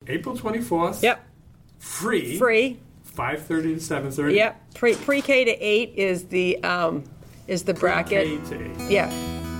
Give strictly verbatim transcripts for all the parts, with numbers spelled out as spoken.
April twenty-fourth. Yep. Free. Free. five thirty to seven thirty. Yep. Pre pre-K to eight is the um, is the bracket. Pre-K to eight. Yeah.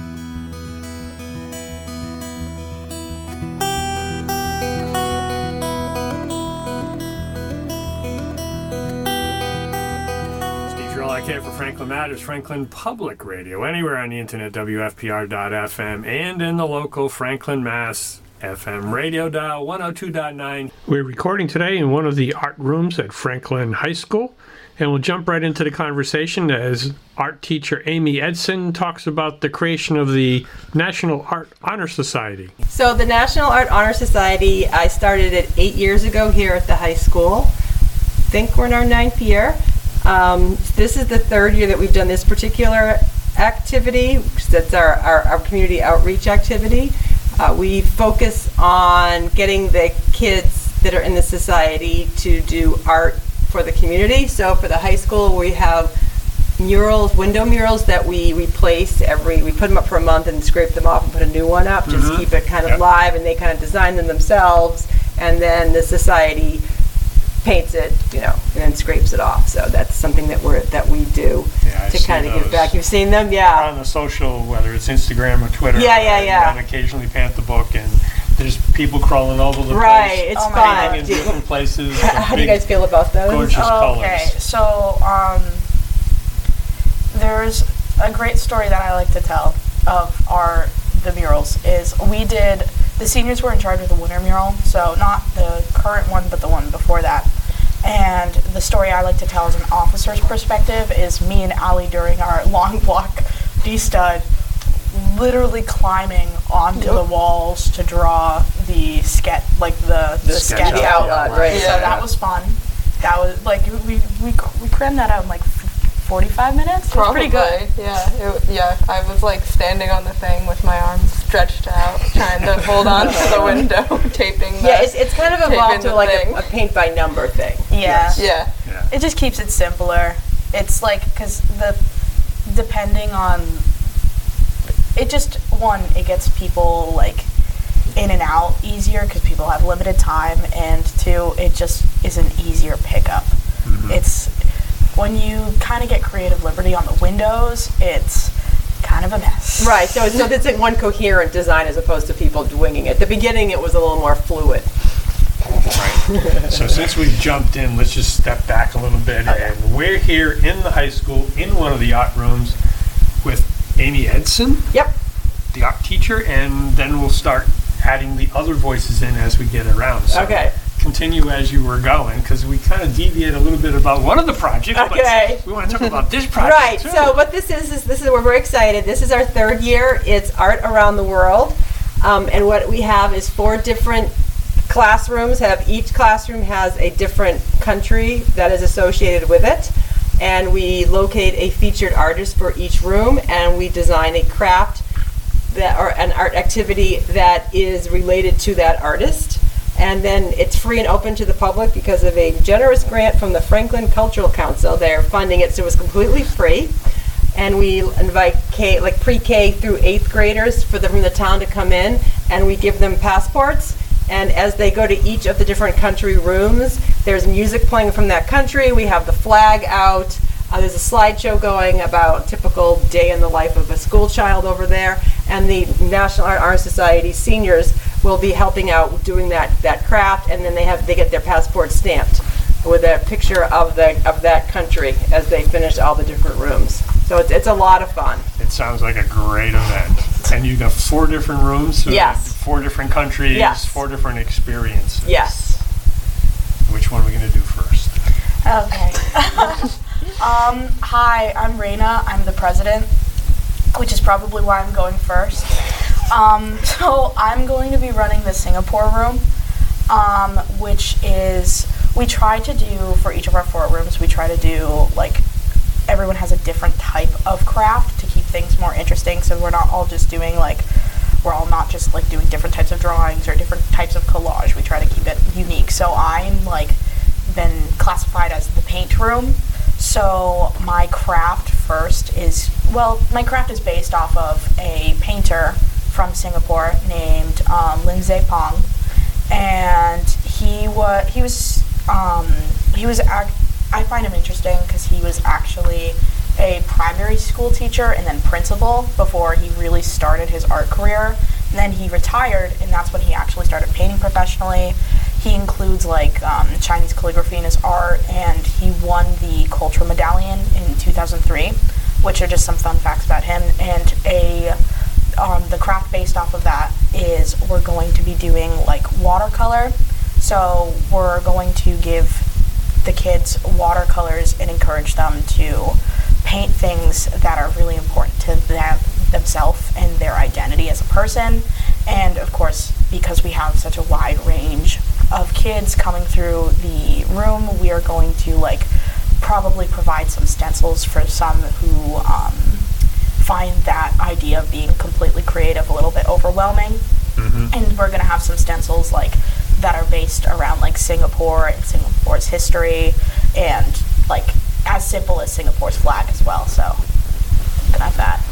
I care for Franklin Matters, Franklin Public Radio, anywhere on the internet, W F P R dot F M, and in the local Franklin, Mass. F M radio dial one oh two point nine. We're recording today in one of the art rooms at Franklin High School, and we'll jump right into the conversation as art teacher Amy Edson talks about the creation of the National Art Honor Society. So the National Art Honor Society, I started it eight years ago here at the high school. I think we're in our ninth year. Um, this is the third year that we've done this particular activity. That's our, our, our community outreach activity. Uh, we focus on getting the kids that are in the society to do art for the community. So for the high school, we have murals, window murals that we replace every, we put them up for a month and scrape them off and put a new one up, just Mm-hmm. keep it kind of Yep. live, and they kind of design them themselves, and then the society paints it, you know, and then scrapes it off. So that's something that we're that we do Yeah, I've to kind of seen give back. those. You've seen them, yeah. On the social, whether it's Instagram or Twitter. Yeah, yeah, and yeah. then occasionally pant the book, and there's people crawling over the Right, place. it's Oh my fun. painting in Do- different places. How do you big, guys feel about those? gorgeous Okay, colors. so um, there's a great story that I like to tell of our the murals. Is we did the seniors were in charge of the winter mural, so not the current one, but the one before that. And the story I like to tell as an officer's perspective is me and Ali during our long block D-stud literally climbing onto the walls to draw the sketch, like the, the, The sketch, sketch The out, outline, yeah. right. So that was fun. That was like we we we crammed that out in like forty-five minutes. It was pretty good. Yeah, it, yeah. I was like standing on the thing with my arms stretched out, trying to hold on to the window, taping the. Yeah, it's, it's kind of evolved taping to the like a, thing. a paint by number thing. Yeah. Yeah. Yeah. It just keeps it simpler. It's like, because the, depending on, it just, one, it gets people like in and out easier because people have limited time, and two, it just is an easier pickup. Mm-hmm. It's, when you kind of get creative liberty on the windows, it's kind of a mess. Right, so it's, so it's like one coherent design as opposed to people winging it. At the beginning, it was a little more fluid. Right. So since we've jumped in, let's just step back a little bit. And we're here in the high school, in one of the art rooms, with Amy Edson, Yep. the art teacher, and then we'll start adding the other voices in as we get around. So Okay. continue as you were going, because we kind of deviate a little bit about one of the projects, Okay. but we want to talk about this project Right, too. so what this is, is this is, we're very excited. This is our third year. It's Art Around the World. Um, and what we have is four different classrooms. Have each classroom has a different country that is associated with it. And we locate a featured artist for each room, and we design a craft that or an art activity that is related to that artist. And then it's free and open to the public because of a generous grant from the Franklin Cultural Council. They're funding it, so it's completely free. And we invite K, like pre-K through eighth graders for the, from the town to come in, and we give them passports. And as they go to each of the different country rooms, there's music playing from that country. We have the flag out. Uh, there's a slideshow going about typical day in the life of a school child over there. And the National Art Honor Society seniors will be helping out doing that, that craft, and then they have they get their passport stamped with a picture of the of that country as they finish all the different rooms. So it's, it's a lot of fun. It sounds like a great event. And you got four different rooms, so Yes. four different countries, Yes. four different experiences. Yes. Which one are we going to do first? Okay. um, hi, I'm Raina. I'm the president, which is probably why I'm going first. Um, so I'm going to be running the Singapore room, um, which is, we try to do, for each of our four rooms, we try to do, like, everyone has a different type of craft to keep things more interesting, so we're not all just doing, like, we're all not just, like, doing different types of drawings or different types of collage. We try to keep it unique. So I'm, like, been classified as the paint room. So my craft first is, well, my craft is based off of a painter from Singapore named um, Lin Zhe Pong. And he he was um, he was ac- I find him interesting because he was actually a primary school teacher and then principal before he really started his art career. And then he retired, and that's when he actually started painting professionally. He includes like um, Chinese calligraphy in his art, and he won the Cultural Medallion in two thousand three, which are just some fun facts about him. And a um, the craft based off of that is we're going to be doing like watercolor. So we're going to give the kids watercolors and encourage them to paint things that are really important to them themselves and their identity as a person. And of course, because we have such a wide range of kids coming through the room, we are going to like probably provide some stencils for some who um, find that idea of being completely creative a little bit overwhelming. Mm-hmm. And we're going to have some stencils like that are based around like Singapore and Singapore's history, and like as simple as Singapore's flag as well. So I'm gonna have that.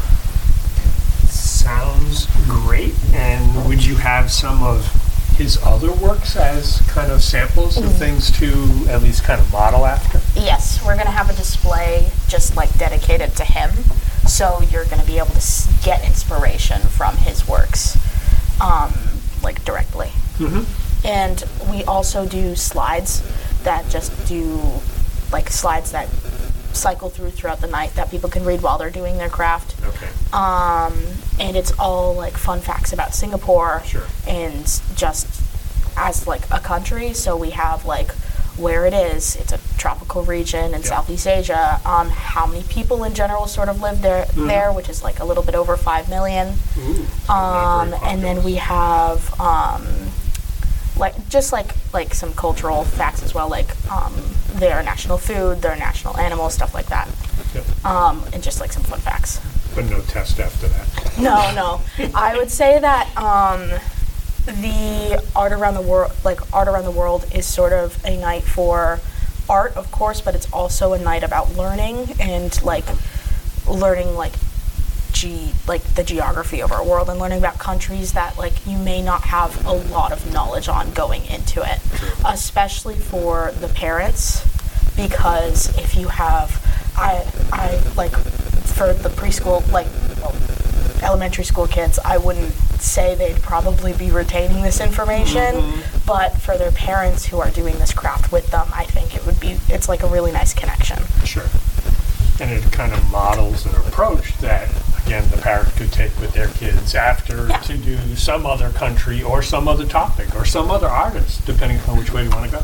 Sounds great. And would you have some of his other works as kind of samples of things to at least kind of model after? Yes, we're gonna have a display just like dedicated to him, so you're gonna be able to s- get inspiration from his works, um, like directly. Mm-hmm. And we also do slides that just do like slides that cycle through throughout the night that people can read while they're doing their craft. Okay. Um, and it's all like fun facts about Singapore. Sure. And just as like a country. So we have like where it is. It's a tropical region in Yeah. Southeast Asia. Um, how many people in general sort of live there, Mm-hmm. there, which is like a little bit over five million. Ooh, Um, not very and then populous. we have um, like just like like some cultural facts as well, like um, their national food, their national animals, stuff like that. Yep. Um, and just like some fun facts. But no test after that. No, no. I would say that um, the art around the world, like art around the world, is sort of a night for art, of course, but it's also a night about learning and like learning like ge- like the geography of our world and learning about countries that like you may not have a lot of knowledge on going into it, especially for the parents, because if you have I I like for the preschool like well, elementary school kids, I wouldn't say they'd probably be retaining this information, mm-hmm. but for their parents who are doing this craft with them, I think it would be it's like a really nice connection. Sure. And it kind of models an approach that, again, the parent could take with their kids after Yeah. to do some other country or some other topic or some other artist, depending on which way you want to go.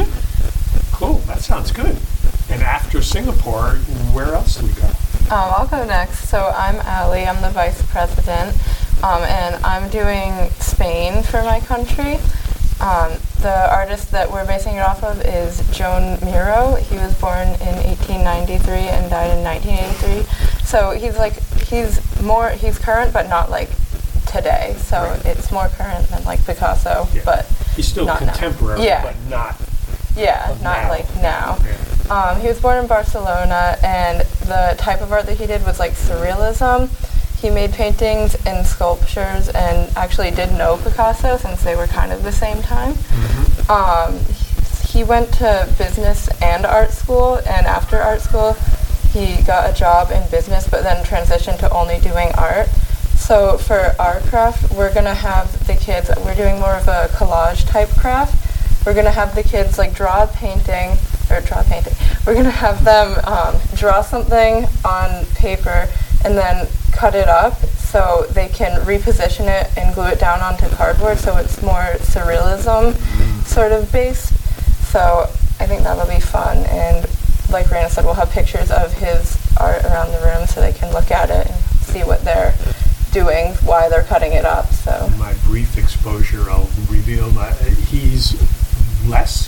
Mm-hmm. Cool, that sounds good. And after Singapore, where else do we go? Um, I'll go next. So I'm Allie. I'm the vice president, um, and I'm doing Spain for my country. Um, the artist that we're basing it off of is Joan Miro. He was born in eighteen ninety-three and died in nineteen eighty-three. So he's like he's more he's current, but not like today. So Right. it's more current than like Picasso, Yeah. but He's still not now. contemporary, Yeah. but not yeah, of not now. like now. Yeah. Um, he was born in Barcelona, and the type of art that he did was like surrealism. He made paintings and sculptures, and actually did know Picasso since they were kind of the same time. Mm-hmm. Um, he went to business and art school, and after art school, he got a job in business, but then transitioned to only doing art. So for our craft, we're gonna have the kids. We're doing more of a collage type craft. We're gonna have the kids like draw a painting, or draw a painting. We're gonna have them um, draw something on paper and then cut it up so they can reposition it and glue it down onto cardboard, so it's more surrealism sort of based. So I think that'll be fun, and like Raina said, we'll have pictures of his art around the room so they can look at it and see what they're doing, why they're cutting it up. So In my brief exposure, I'll reveal that he's less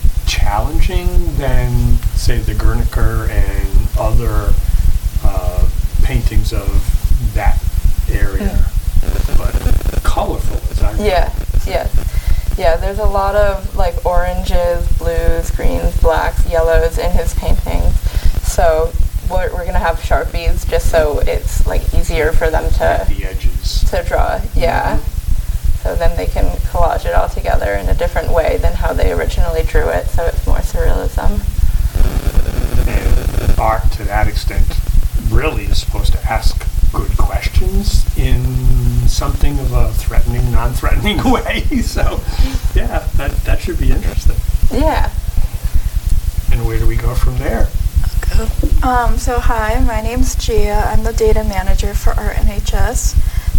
challenging than, say, the Guernica and other uh, paintings of that area, mm. but colorful, as I recall. yeah, yeah, yeah. There's a lot of like oranges, blues, greens, blacks, yellows in his paintings. So we're, we're gonna have Sharpies just so it's like easier for them to the edges. to draw. Yeah. Mm-hmm. so then they can collage it all together in a different way than how they originally drew it, so it's more surrealism. And art, to that extent, really is supposed to ask good questions in something of a threatening, non-threatening way. So, yeah, that, that should be interesting. Yeah. And where do we go from there? Um, so hi, my name's Gia. I'm the data manager for Art N H S.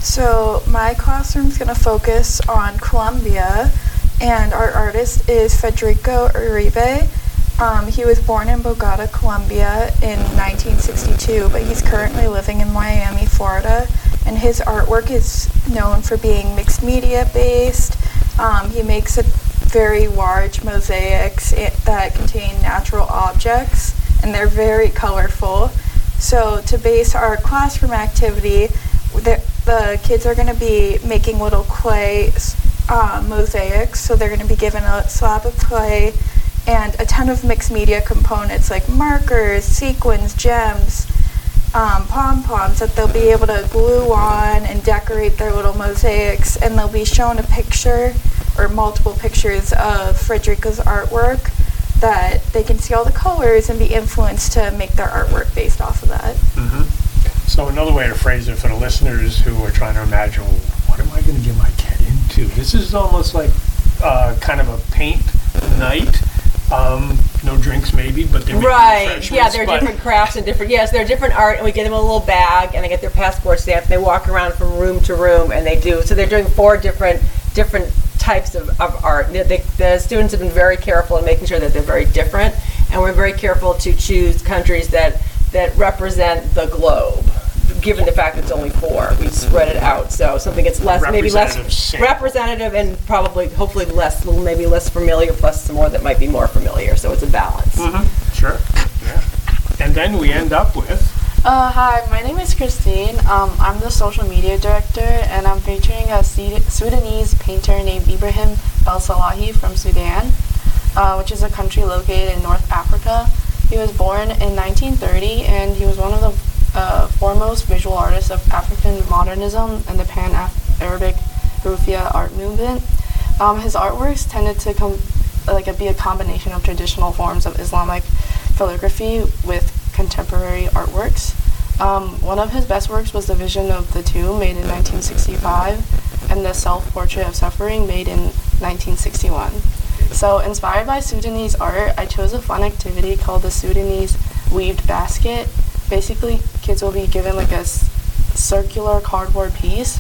So my classroom's going to focus on Colombia, and our artist is Federico Uribe. Um, he was born in Bogota, Colombia in nineteen sixty-two, but he's currently living in Miami, Florida, and his artwork is known for being mixed media based. Um, he makes a very large mosaics that contain natural objects, and they're very colorful. So to base our classroom activity, the, the kids are going to be making little clay uh, mosaics. So they're going to be given a slab of clay and a ton of mixed media components like markers, sequins, gems, um, pom-poms that they'll be able to glue on and decorate their little mosaics, and they'll be shown a picture or multiple pictures of Frederico's artwork that they can see all the colors and be influenced to make their artwork based off of that. Mm-hmm. So another way to phrase it for the listeners who are trying to imagine, well, what am I going to get my kid into? This is almost like uh, kind of a paint night. Um, no drinks maybe, but they're right. Yeah, there are but different crafts and different. Yes, there are different art, and we give them a little bag, and they get their passport stamp. And they walk around from room to room, and they do. So they're doing four different different types of, of art. The, the, the students have been very careful in making sure that they're very different, and we're very careful to choose countries that that represent the globe. Given the fact that it's only four, we spread it out so something gets less, maybe less sample. representative, and probably, hopefully, less, little maybe less familiar, plus some more that might be more familiar. So it's a balance. Mm-hmm. Sure. Yeah. And then we end up with. Uh, hi, my name is Christine. Um, I'm the social media director, and I'm featuring a Sudanese painter named Ibrahim Belsalahi from Sudan, uh, which is a country located in North Africa. He was born in nineteen thirty, and he was one of the uh, foremost visual artists of African modernism and the Pan-Arabic Rufia art movement. Um, his artworks tended to com- like be a combination of traditional forms of Islamic calligraphy with contemporary artworks. Um, one of his best works was The Vision of the Tomb, made in nineteen sixty-five, and The Self-Portrait of Suffering, made in nineteen sixty-one. So, inspired by Sudanese art, I chose a fun activity called the Sudanese Weaved Basket. Basically, kids will be given like a s- circular cardboard piece,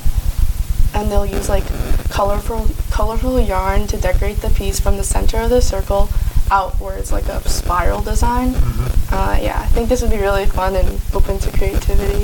and they'll use like colorful, colorful yarn to decorate the piece from the center of the circle outwards, like a spiral design. Mm-hmm. Uh, yeah, I think this would be really fun and open to creativity.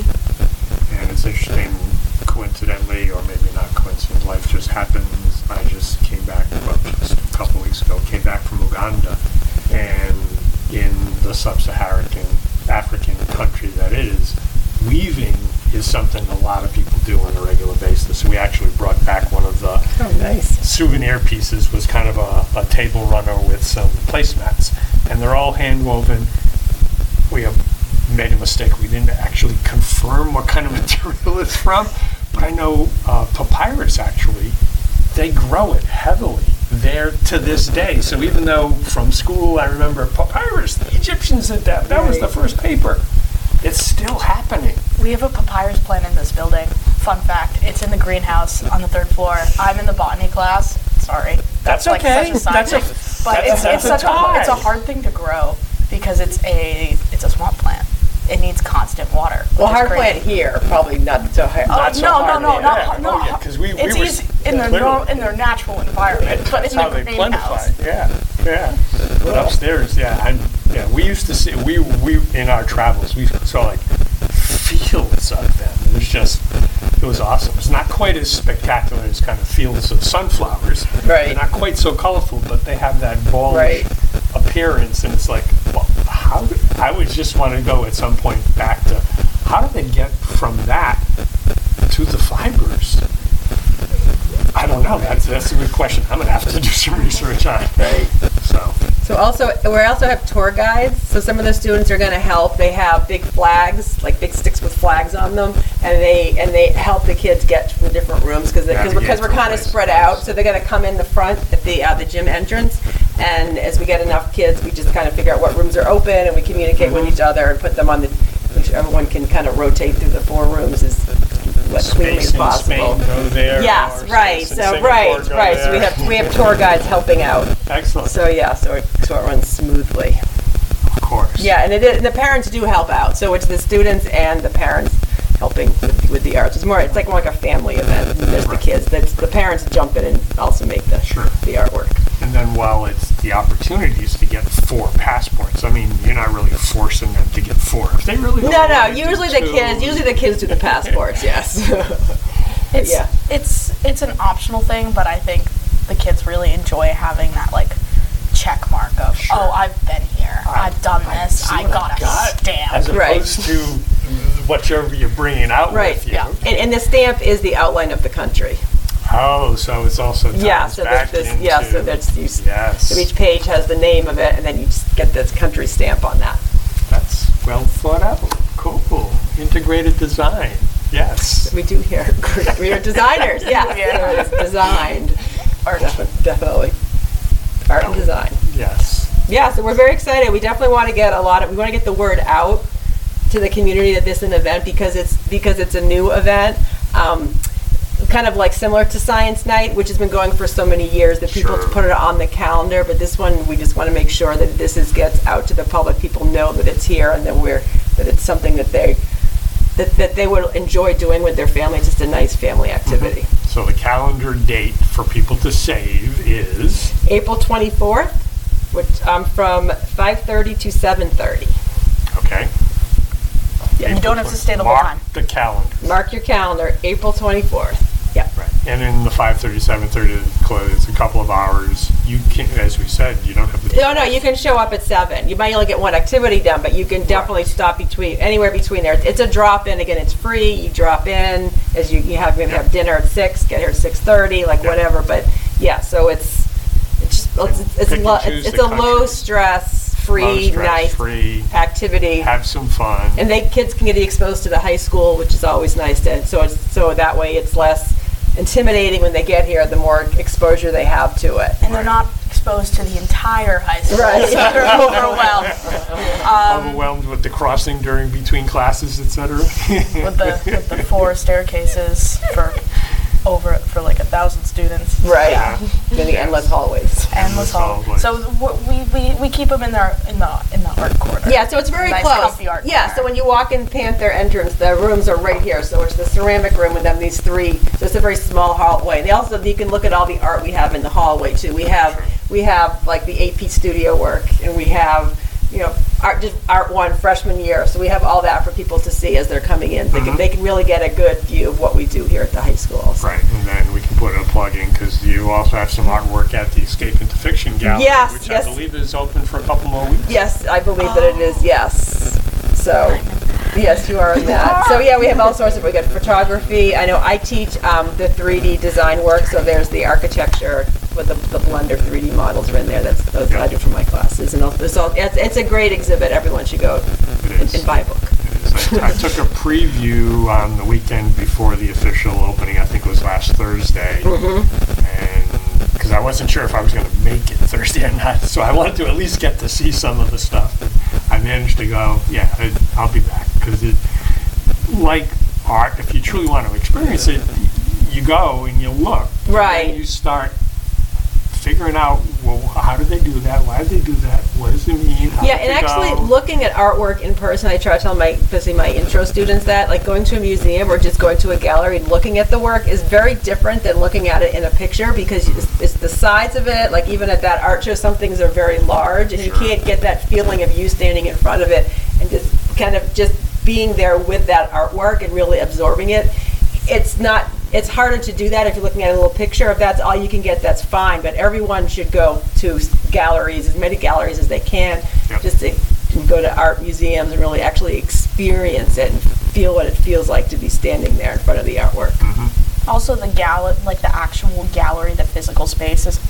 And it's interesting, coincidentally, or maybe not coincident, life just happens. I just came back, well, just a couple weeks ago, came back from Uganda, and in the sub-Saharan African country that is, weaving is something a lot of people do on a regular basis. We actually brought back one of the Oh, nice. souvenir pieces, was kind of a, a table runner with some placemats, and they're all hand woven. We have made a mistake. We didn't actually confirm what kind of material it's from, but I know uh, papyrus actually, they grow it heavily there to this day. So even though from school I remember papyrus, the Egyptians did that. That was the first paper. It's still happening. We have a papyrus plant in this building. Fun fact, it's in the greenhouse on the third floor. I'm in the botany class. Sorry. That's like okay. such a side That's a- thing. But that's- it's, that's it's a such a, tie. it's a hard thing to grow because it's a it's a swamp plant. It needs constant water. Well, which is hard great. plant here, probably not so hard. Oh, Not so no, hard, no, no, yeah. not Yeah. hard. Oh, No, yeah, 'cause we- we it's were easy s- in their literally. nor- in their natural environment, but That's in how the they greenhouse. plentify. Yeah, yeah. But upstairs, yeah, I'm, yeah. We used to see we we in our travels we saw like fields of them. It was just it was awesome. It's not quite as spectacular as kind of fields of sunflowers. Right. They're not quite so colorful, but they have that ball Right. appearance, and it's like, well, how? do- I would just want to go at some point back to how do they get from that to the fibers? I don't know. That's that's a good question. I'm gonna have to do some research on it. Right. So So So also, we also have tour guides. So some of the students are going to help. They have big flags, like big sticks with flags on them, and they and they help the kids get to the different rooms because because Navigate we're through kind of places. spread out. So they're going to come in the front at the uh, the gym entrance, and as we get enough kids, we just kind of figure out what rooms are open, and we communicate with each other and put them on the. Which everyone can kind of rotate through the four rooms as what cleanly as Space in possible. Spain, go there. Yes, or right. Space in So Singapore, right, go right. So we there. have we have tour guides helping out. Excellent. So yeah, so it, so it runs smoothly. Of course. Yeah, and it is, and the parents do help out. So it's the students and the parents helping with, with the arts. It's more, it's like more like a family event. And there's the kids. That's the parents jump in and also make the Sure. the artwork. And then while it's the opportunities to get four passports, I mean, you're not really forcing them to get four. If they really don't No, no. want to do Usually the two- kids. Usually the kids do the passports. Yes. It's Yeah. it's it's an optional thing, but I think the kids really enjoy having that like check mark of Sure. oh, I've been here, I've done this, see I what got a got, stamp. as Right. opposed to whatever you're bringing out Right. with you. Yeah. And, and the stamp is the outline of the country. Oh, so it's also ties Yeah. So back there's this. into, Yeah. So that's you. s- yes. So each page has the name of it, and then you just get this country stamp on that. That's well thought out. Cool. Integrated design. Yes. We do here. We are designers. Yeah. Yeah. So it's designed. Art. Defi- Definitely. Art and design. Yes. Yeah, so we're very excited. We definitely want to get a lot of, we want to get the word out to the community that this is an event because it's because it's a new event. Um, kind of like similar to Science Night, which has been going for so many years that people Sure. put it on the calendar. But this one, we just want to make sure that this is gets out to the public. People know that it's here and that we're that it's something that they that, that they would enjoy doing with their family. It's just a nice family activity. So the calendar date for people to save is April twenty-fourth, which um, from five thirty to seven thirty. okay. You don't have to stay the whole Mark time. the calendar. Mark your calendar, April twenty-fourth. Yeah. Right. And in the five thirty, seven thirty close, it's a couple of hours. You can, as we said, you don't have to. No, no, you can show up at seven. You might only get one activity done, but you can definitely stop between anywhere between there. It's a drop in. Again, it's free. You drop in as you, you have maybe have dinner at six, get here at six thirty, like Yeah. whatever. But yeah, so it's it's just it's it's, Pick and lo- choose it's, it's the a low countries. stress, free, Low stress, nice free, activity. have some fun. And they kids can get exposed to the high school, which is always nice. To so it's so that way it's less intimidating when they get here. The more exposure they have to it. And they're not exposed to the entire high school. Right. So they're overwhelmed. Um, Overwhelmed with the crossing during between classes, et cetera. with the with the four staircases for over for like a thousand students. Right. Yeah. Then the endless hallways. Endless hall. hallways. So w- we, we, we keep them in their in the in the art corner. Yeah, so it's very Nice, close. comfy art Yeah, corner. so when you walk in Panther entrance, the rooms are right here. So it's the ceramic room with them, these three. So it's a very small hallway. And they also, you can look at all the art we have in the hallway too. We have we have like the A P studio work, and we have you know art just art one freshman year. So we have all that for people to see as they're coming in. They can they can really get a good view of what we do here at the high school. So. Right, and then we can put a plug in because you also have some artwork at the Escape into Fiction Gallery, Yes, which yes. I believe is open for a couple more weeks. Yes, I believe that it is, yes. So, yes, you are in that. So, yeah, we have all sorts of, we got photography. I know I teach um, the three D design work, so there's the architecture with the, the Blender three D models are in there. That's, that's what I do for my classes. And there's all, it's, it's a great exhibit. Everyone should go It and, is. and buy a book. It is. I, I took a preview on the weekend before the official opening, I think it was last Thursday. And because I wasn't sure if I was going to make it Thursday or not, so I wanted to at least get to see some of the stuff. And I managed to go, yeah, I, I'll be back because it, like art, if you truly want to experience it, you go and you look. Right. And you start figuring out, well, how did they do that? Why did they do that? What does it mean? How Yeah, did and they actually go? looking at artwork in person, I try to tell my, especially my intro students that, like going to a museum or just going to a gallery and looking at the work is very different than looking at it in a picture because it's, it's the size of it, like even at that art show, some things are very large and you Sure. can't get that feeling of you standing in front of it and just kind of just being there with that artwork and really absorbing it. It's not, it's harder to do that if you're looking at a little picture. If that's all you can get, that's fine. But everyone should go to galleries, as many galleries as they can, Yep. just to and go to art museums and really actually experience it and feel what it feels like to be standing there in front of the artwork. Also, the gal like the actual gallery, the physical space is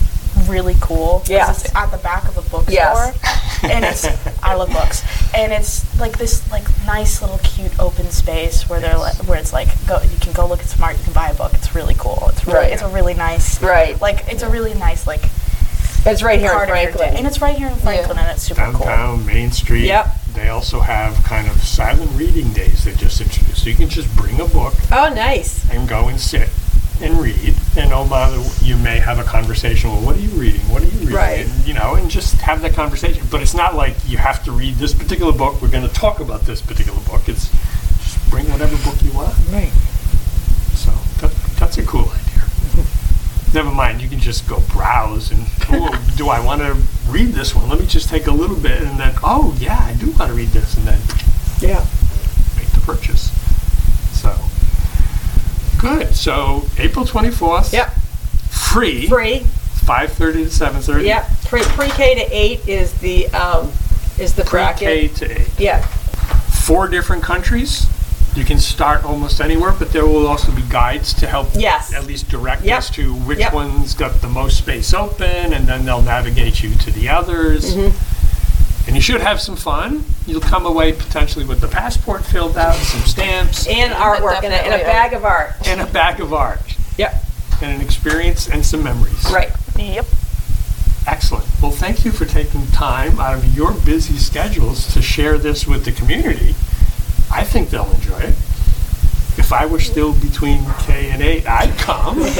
really cool. 'cause Yes. It's at the back of a bookstore. Yes. And it's, I love books. And it's like this like nice little cute open space where they're like, where it's like, go, you can go look at some art, you can buy a book. It's really cool. It's really, Right. it's a really nice, Right. like, it's a really nice, like, It's right here in part of your day. Franklin. And it's right here in Franklin, and it's super cool. Downtown, Main Street. Yep. They also have kind of silent reading days they just introduced. So you can just bring a book Oh, nice. and go and sit and read. And oh, by the way, you may have a conversation. Well, what are you reading? What are you reading? Right. And, you know, and just have that conversation. But it's not like you have to read this particular book. We're going to talk about this particular book. It's just bring whatever book you want. Right. So that, that's a cool idea. Never mind, you can just go browse and, oh, do I want to read this one? Let me just take a little bit and then, oh, yeah, I do want to read this, and then Yeah. make the purchase. So, good. So, April twenty-fourth. Yep. Free. Free. five thirty to seven thirty. Yep. Pre pre-K to eight is the um, is the Pre-K bracket. to eight. Yeah. Four different countries. You can start almost anywhere, but there will also be guides to help Yes. at least direct Yep. us to which Yep. one's got the most space open, and then they'll navigate you to the others. Mm-hmm. And you should have some fun. You'll come away potentially with the passport filled out, some stamps, And artwork and a, and a Definitely. bag of art. and a bag of art, Yep. and an experience and some memories. Right. Yep. Excellent. Well, thank you for taking time out of your busy schedules to share this with the community. I think they'll enjoy it. If I were still between K and eight, I'd come. I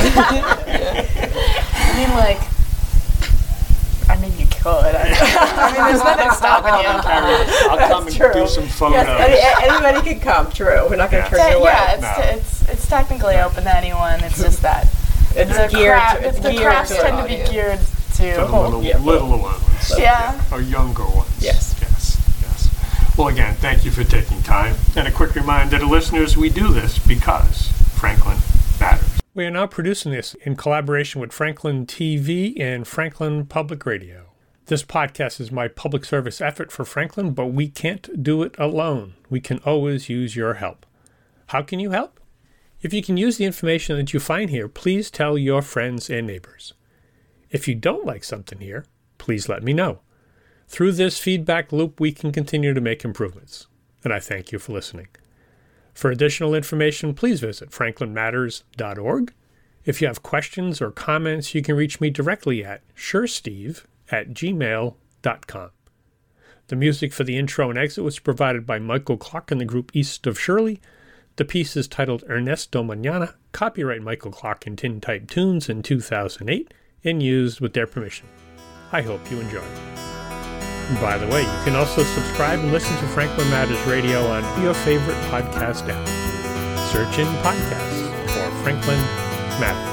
mean, like, I mean, you could. I, I mean, there's nothing stopping you. I'll come and true. do some photos. Yes. Any, anybody can come. True. We're not going to Yeah. turn you away. Yeah, it's, No. it's it's technically open to anyone. It's just that It's the, geared cra- to. It's the geared crafts to tend an to be audience. geared For to. the little, Yeah. little ones. Yeah. Or younger ones. Yes. Yes. Yes. Well, again, thank you for taking time. And a quick reminder to listeners, we do this because Franklin matters. We are now producing this in collaboration with Franklin T V and Franklin Public Radio. This podcast is my public service effort for Franklin, but we can't do it alone. We can always use your help. How can you help? If you can use the information that you find here, please tell your friends and neighbors. If you don't like something here, please let me know. Through this feedback loop, we can continue to make improvements. And I thank you for listening. For additional information, please visit franklin matters dot org. If you have questions or comments, you can reach me directly at suresteve at gmail dot com. The music for the intro and exit was provided by Michael Clark and the group East of Shirley. The piece is titled Ernesto Mañana, copyright Michael Clark and Tintype Tunes in two thousand eight, and used with their permission. I hope you enjoy. By the way, you can also subscribe and listen to Franklin Matters Radio on your favorite podcast app. Search in podcasts for Franklin Matters.